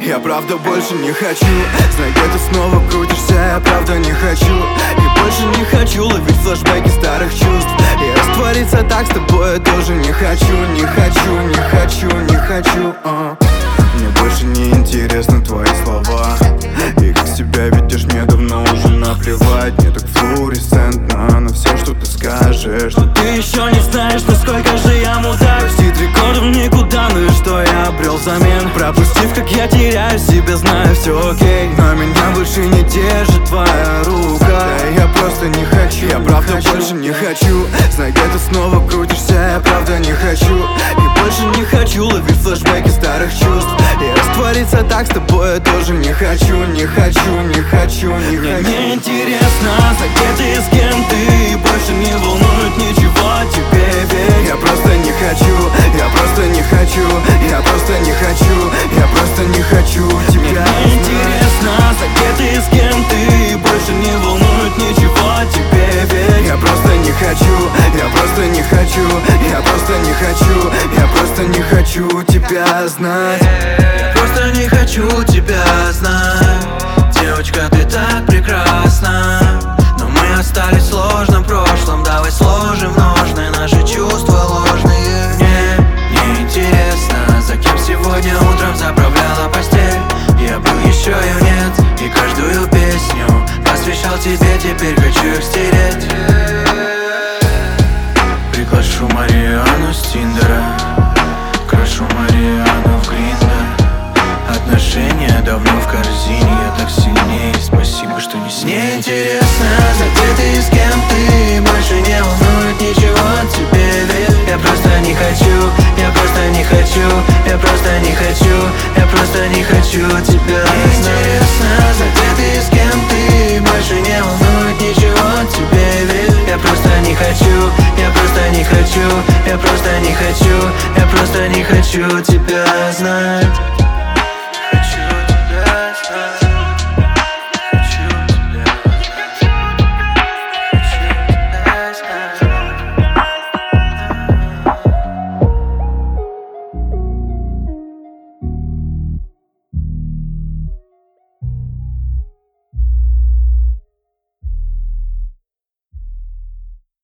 Я правда больше не хочу знать, где ты снова крутишься. Я правда не хочу, и больше не хочу ловить флешбеки старых чувств. И раствориться так с тобой я тоже не хочу. Не хочу, не хочу, не хочу. Мне больше не интересны твои слова. И как себя ведешь, мне давно уже наплевать. Мне так флуоресцентно на все, что ты скажешь. Но ты еще не знаешь, насколько же я мудак. Простить рекордом никуда, ну и что я обрел взамен? Пропустив, как я теряю себя, знаю, все окей. Но меня больше не держит твоя рука. Да я просто не хочу, я правда больше не хочу знать, где ты снова крутишься. Я правда не хочу, и больше не хочу ловить флешбеки старых чувств. И раствориться так с тобой я тоже не хочу. Не хочу, не хочу, не хочу. Мне интересно, знать, где ты и с кем ты. Больше не волнует ничего о тебе, ведь я просто не хочу, я просто не хочу, я просто не хочу, я просто не хочу тебя. Мне интересно, знать, где ты и с кем ты. Больше не волнует ничего о тебе, ведь я просто не хочу, я просто не хочу, я просто не хочу, я просто не хочу тебя знать. Я просто не хочу тебя знать. Девочка, ты так прекрасна, но мы остались в сложном прошлом. Давай сложим ножны наши чувства ложные. Мне интересно, за кем сегодня утром заправляла постель. Я был еще и нет, и каждую песню посвящал тебе. Теперь хочу их стереть. Приглашу Марианну с Тиндера, крашу Марианну в Гриндер. Отношения давно в корзине, я так сильнее. Спасибо, что не с ней. Мне интересно, где ты и с кем ты. Больше не волнует ничего от тебе, ведь я просто не хочу, я просто не хочу, я просто не хочу, я просто не хочу тебя. Мне интересно, где ты и с кем ты. Больше не волнует ничего от тебе, ведь я просто не хочу, я просто не хочу, я просто не хочу, я просто не хочу тебя знать.